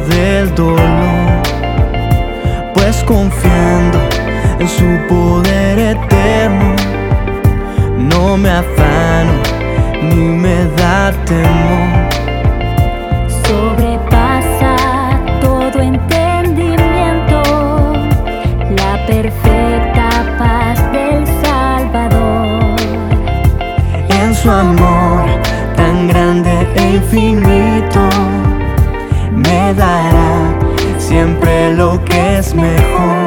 del dolor, pues confiando en su poder eterno, no me afano ni me da temor. Sobrepasa todo entendimiento la perfecta paz del Salvador. En su amor tan grande e infinito, me dará siempre lo que es mejor.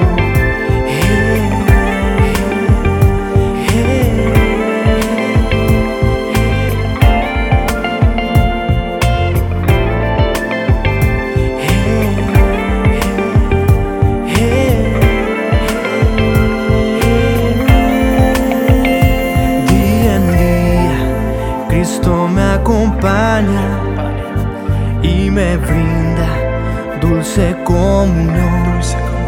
Cristo me acompaña y me brinda dulce comunión.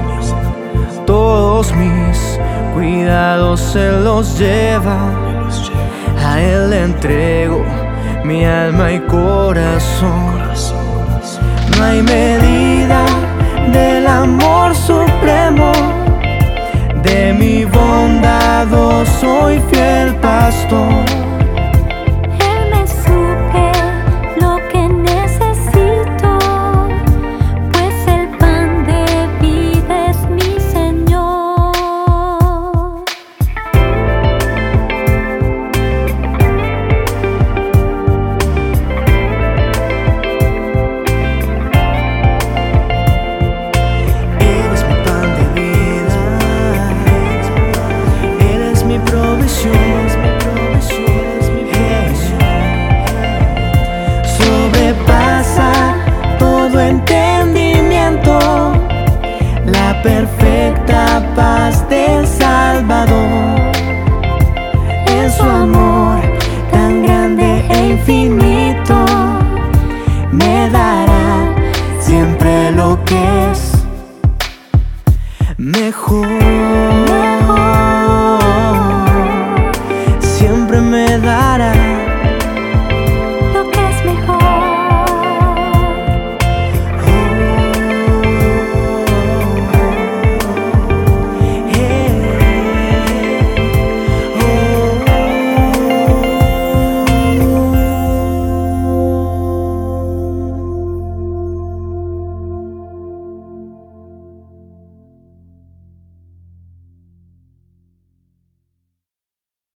Todos mis cuidados Él los lleva, a Él le entrego mi alma y corazón. No hay medida del amor supremo, de mi bondad soy fiel pastor. Sobrepasa todo entendimiento la perfecta paz del Salvador. En su amor tan grande e infinito, me dará siempre lo que es mejor.